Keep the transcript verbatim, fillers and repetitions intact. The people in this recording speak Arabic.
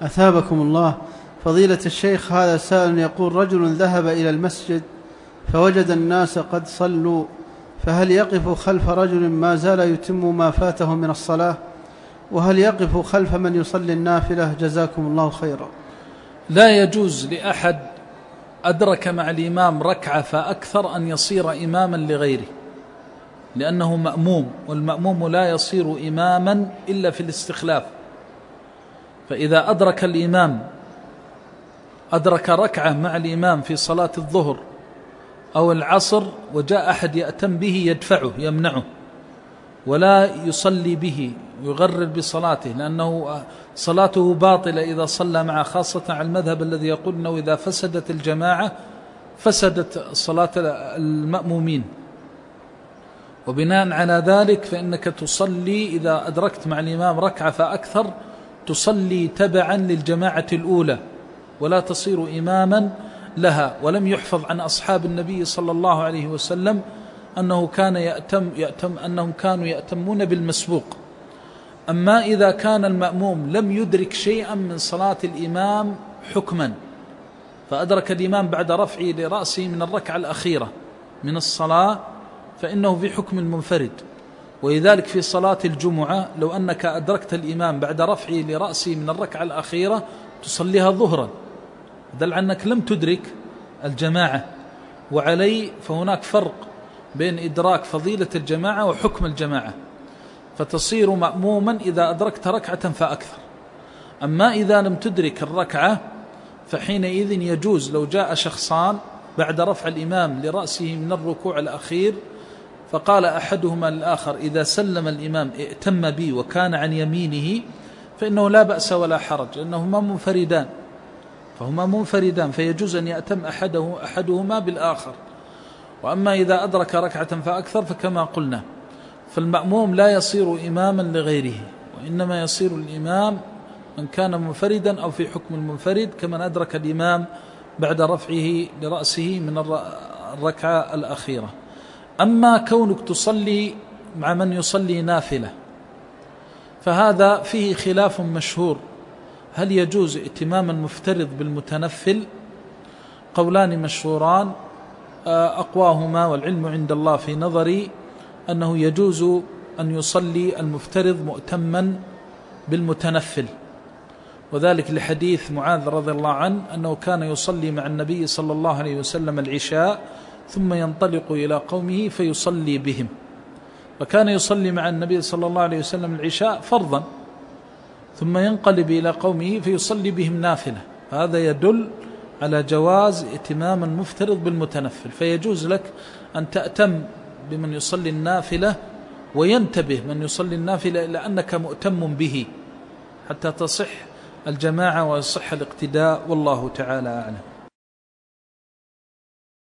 أثابكم الله. فضيلة الشيخ، هذا سائل يقول: رجل ذهب إلى المسجد فوجد الناس قد صلوا، فهل يقف خلف رجل ما زال يتم ما فاته من الصلاة؟ وهل يقف خلف من يصلي النافلة؟ جزاكم الله خيرا. لا يجوز لأحد أدرك مع الإمام ركعة فأكثر أن يصير إماما لغيره، لأنه مأموم، والمأموم لا يصير إماما إلا في الاستخلاف. فإذا أدرك الإمام أدرك ركعة مع الإمام في صلاة الظهر أو العصر وجاء أحد يأتم به يدفعه يمنعه ولا يصلي به ويغرر بصلاته، لأنه صلاته باطلة إذا صلى معه، خاصة على المذهب الذي يقول أنه إذا فسدت الجماعة فسدت صلاة المأمومين. وبناء على ذلك فإنك تصلي إذا أدركت مع الإمام ركعة فأكثر تصلي تبعا للجماعة الأولى ولا تصير إماما لها. ولم يحفظ عن أصحاب النبي صلى الله عليه وسلم أنه كان يأتم يأتم أنهم كانوا يأتمون بالمسبوق. أما إذا كان المأموم لم يدرك شيئا من صلاة الإمام حكما، فأدرك الإمام بعد رفعه لرأسه من الركعة الأخيرة من الصلاة، فإنه في حكم المنفرد. ولذلك في صلاة الجمعة لو أنك أدركت الإمام بعد رفعه لرأسه من الركعة الأخيرة تصليها ظهرا، دل عنك لم تدرك الجماعة. وعلي فهناك فرق بين إدراك فضيلة الجماعة وحكم الجماعة، فتصير مأموما إذا أدركت ركعة فأكثر. أما إذا لم تدرك الركعة فحينئذ يجوز لو جاء شخصان بعد رفع الإمام لرأسه من الركوع الأخير فقال أحدهما للآخر: إذا سلم الإمام ائتم بي وكان عن يمينه فإنه لا بأس ولا حرج، لأنهما منفردان فهما منفردان فيجوز أن يأتم أحده أحدهما بالآخر. وأما إذا أدرك ركعة فأكثر فكما قلنا فالمأموم لا يصير إماما لغيره، وإنما يصير الإمام من كان منفردا أو في حكم المنفرد كمن أدرك الإمام بعد رفعه لرأسه من الركعة الأخيرة. أما كونك تصلي مع من يصلي نافلة فهذا فيه خلاف مشهور، هل يجوز ائتمام المفترض بالمتنفل؟ قولان مشهوران، أقواهما والعلم عند الله في نظري أنه يجوز أن يصلي المفترض مؤتما بالمتنفل، وذلك لحديث معاذ رضي الله عنه أنه كان يصلي مع النبي صلى الله عليه وسلم العشاء ثم ينطلق إلى قومه فيصلي بهم، فكان يصلي مع النبي صلى الله عليه وسلم العشاء فرضا ثم ينقلب إلى قومه فيصلي بهم نافلة، فهذا يدل على جواز ائتمام المفترض بالمتنفل. فيجوز لك أن تأتم بمن يصلي النافلة وينتبه من يصلي النافلة إلى أنك مؤتم به حتى تصح الجماعة ويصح الاقتداء، والله تعالى أعلم.